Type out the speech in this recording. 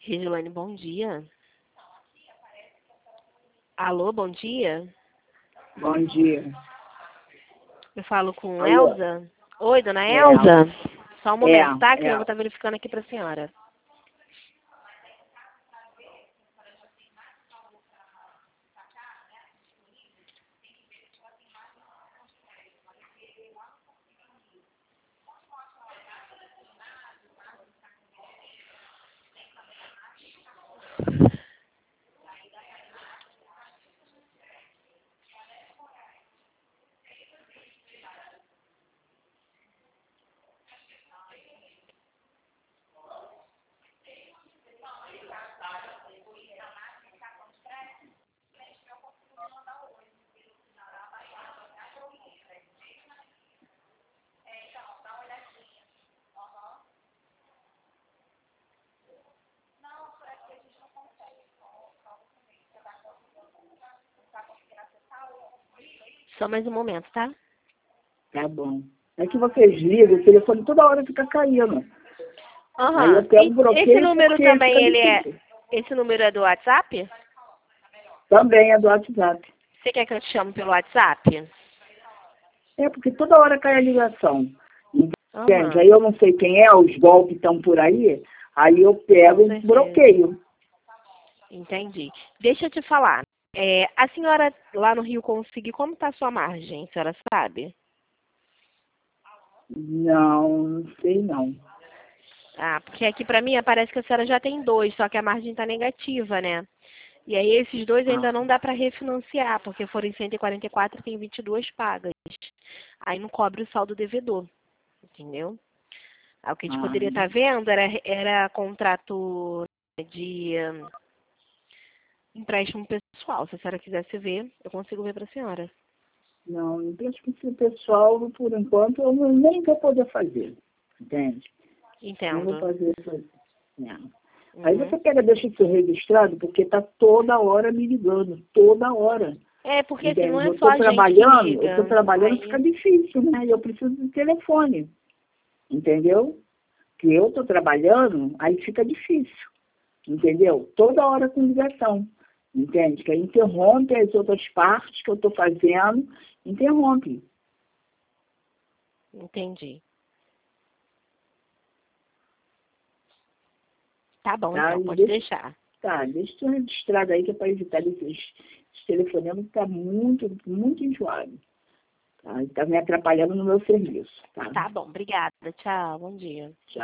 Regiane, bom dia. Alô, bom dia. Bom dia. Eu falo com Alô? Elza. Oi, dona É, Elza. Só um momento, tá? Que eu é. vou estar verificando aqui para a senhora. Só mais um momento, tá? Tá bom. É que vocês ligam, o telefone toda hora fica caindo. Aí eu Aham. pego E bloqueio esse número porque também, fica ele é... difícil. Esse número é do WhatsApp? Também é do WhatsApp. Você quer que eu te chame pelo WhatsApp? É porque toda hora cai a ligação. Entende? Aham. Aí eu não sei quem é, os golpes estão por aí eu Com pego e certeza. bloqueio. Entendi. Deixa eu te falar. A senhora lá no Rio Consigo, como tá a sua margem? A senhora sabe? Não sei não. Ah, porque aqui pra mim aparece que a senhora já tem 2, só que a margem tá negativa, né? E aí esses 2 Ah, ainda não dá para refinanciar, porque foram em 144 e tem 22 pagas. Aí não cobre o saldo devedor, entendeu? Aí o que a gente ah, poderia estar vendo era contrato de empréstimo pessoal. Se a senhora quisesse ver, eu consigo ver para a senhora. não, acho que esse pessoal, por enquanto, eu nem vou poder fazer. Entende? Não vou Entendo. fazer isso. Não. Aí Uhum. você pega, deixa isso registrado, porque tá toda hora me ligando, toda hora. É, porque assim, não Entende? é só a gente que Eu tô liga. trabalhando, fica Aí, difícil, né? Eu preciso de telefone, entendeu? Que eu tô trabalhando, aí fica difícil, entendeu? Toda hora com ligação, entende? Que aí interrompe as outras partes que eu tô fazendo, interrompe, entendi. Tá bom, tá? então, E pode deixa, deixar. tá, deixa isso registrado aí, que é para evitar esses telefonemas que tá muito, muito enjoado. Tá? Está me atrapalhando no meu serviço, tá? Tá bom, obrigada. Tchau, bom dia. Tchau.